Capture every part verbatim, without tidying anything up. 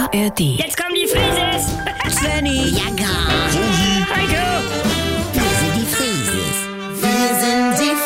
A R D. Jetzt kommen die Frises! Svenny! Ja, gar. Heiko! Wir sind die Frieses. Wir sind die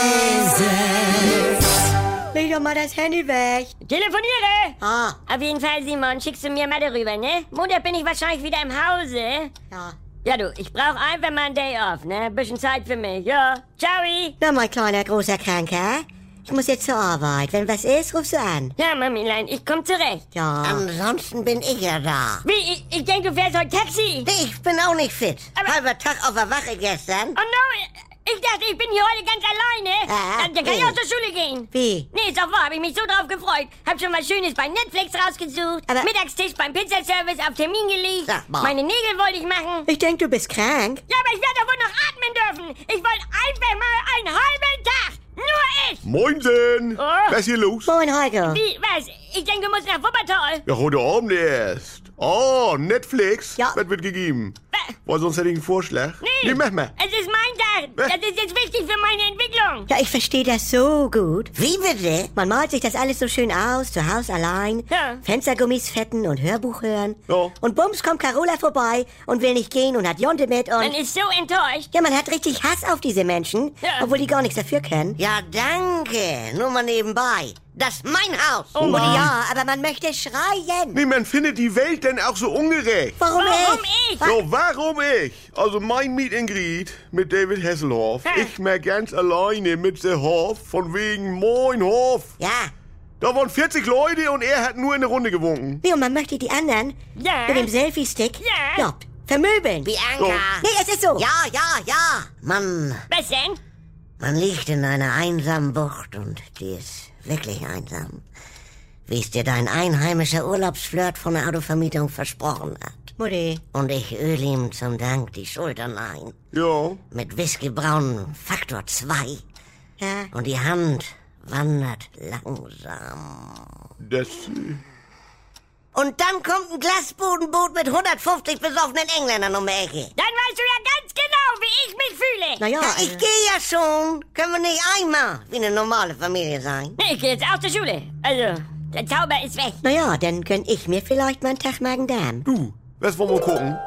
Frieses. Leg doch mal das Handy weg. Telefoniere! Ah, Auf jeden Fall, Simon, schickst du mir mal darüber, ne? Montag bin ich wahrscheinlich wieder im Hause. ja. Ja, du, ich brauch einfach mal einen Day off, ne? Bisschen Zeit für mich, ja. Ciao! Na, mein kleiner, großer Kranker. Ich muss jetzt zur Arbeit. Wenn was ist, rufst du an. Ja, Mamilein, ich komm zurecht. Ja. Ansonsten bin ich ja da. Wie, ich, ich denk, du fährst heute Taxi. Nee, ich bin auch nicht fit. Aber- Halber Tag auf der Wache gestern. Oh no, ich dachte, ich bin hier heute ganz alleine. Ah, Dann, dann kann ich nee. auch zur Schule gehen. Wie? Nee, ist doch wahr, hab ich mich so drauf gefreut. Hab schon was Schönes bei Netflix rausgesucht. Aber- Mittagstisch beim Pizzaservice auf Termin gelegt. Sag mal. Meine Nägel wollte ich machen. Ich denk, du bist krank. Ja, aber ich werde doch wohl noch atmen dürfen. Ich wollte einfach mal einen halben Tag. Nur ich. Moinsen! Oh. Was ist hier los? Moin, Heiko. Wie, was? Ich denke, du musst nach Wuppertal. Ja, heute Abend erst. Oh, Netflix. Ja. Das wird gegeben. Wa- Weil sonst hätte ich einen Vorschlag. Nee. Nee, mach mal. Es ist mein Tag. Was? Das ist jetzt wichtig für meine Entwicklung. Ja, ich verstehe das so gut. Wie bitte? Man malt sich das alles so schön aus, zu Hause allein. Ja. Fenstergummis fetten und Hörbuch hören. Ja. Und bums kommt Carola vorbei und will nicht gehen und hat Jonte mit Man und... ist so enttäuscht. Ja, man hat richtig Hass auf diese Menschen, Ja. obwohl die gar nichts dafür können. Ja, danke. Nur mal nebenbei. Das ist mein Haus. Oh, Mutti, ja, aber man möchte schreien. Nee, man findet die Welt denn auch so ungerecht. Warum, Warum ich? ich? So, warum ich? Also mein Meet and Greet mit David Hasselhoff. Ja. Ich mehr ganz alleine mit The Hoff, von wegen Moin Hoff. Ja. Da waren vierzig Leute und er hat nur in eine Runde gewunken. Wie, und man möchte die anderen Ja. mit dem Selfie-Stick Ja. ja, vermöbeln. Wie Anka. Nee, es ist so. Ja, ja, ja. Mann, Was denn? man liegt in einer einsamen Bucht und die ist wirklich einsam. Wie es dir dein einheimischer Urlaubsflirt von der Autovermietung versprochen hat. Mutti. Und ich öle ihm zum Dank die Schultern ein. Ja. Mit whiskybraunen Faktor zwei. Ja. Und die Hand wandert langsam. Das... äh, Und dann kommt ein Glasbodenboot mit hundertfünfzig besoffenen Engländern um die Ecke. Dann weißt du ja ganz genau, wie ich mich fühle. Naja, Ja, also, ich gehe ja schon. Können wir nicht einmal wie eine normale Familie sein? Nee, ich gehe jetzt auch zur Schule. Also, der Zauber ist weg. naja, dann gönn ich mir vielleicht mal einen Tag Magen-Darm. Du, was wollen wir gucken?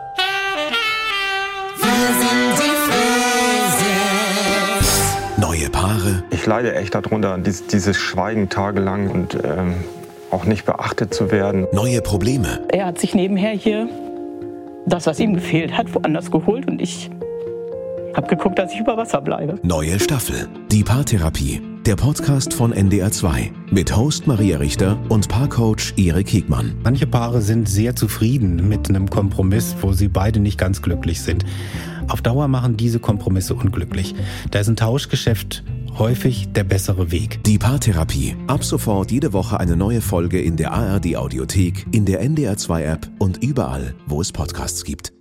Neue Paare, Ich leide echt darunter, dies, dieses Schweigen tagelang und ähm, auch nicht beachtet zu werden. neue Probleme, Er hat sich nebenher hier das, was ihm gefehlt hat, woanders geholt und ich habe geguckt, dass ich über Wasser bleibe. neue Staffel. Die Paartherapie. Der Podcast von N D R zwei. Mit Host Maria Richter und Paarcoach Erik Hegmann. Manche Paare sind sehr zufrieden mit einem Kompromiss, wo sie beide nicht ganz glücklich sind. Auf Dauer machen diese Kompromisse unglücklich. Da ist ein Tauschgeschäft häufig der bessere Weg. Die Paartherapie. Ab sofort jede Woche eine neue Folge in der A R D Audiothek, in der N D R zwei App und überall, wo es Podcasts gibt.